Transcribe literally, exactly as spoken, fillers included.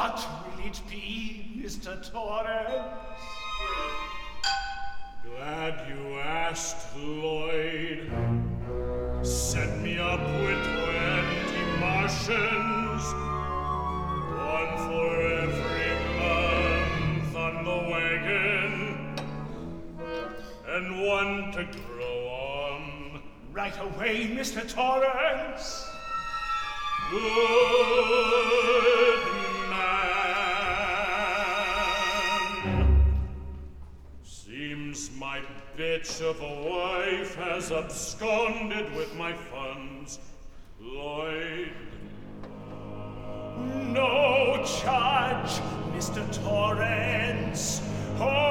What will it be, Mister Torrance? Glad you asked, Lloyd. Set me up with twenty Martians, one for every month on the wagon, and one to grow on. Right away, Mister Torrance. Good man. Seems my bitch of a wife has absconded with my funds, Lloyd. No charge, Mister Torrance. Oh,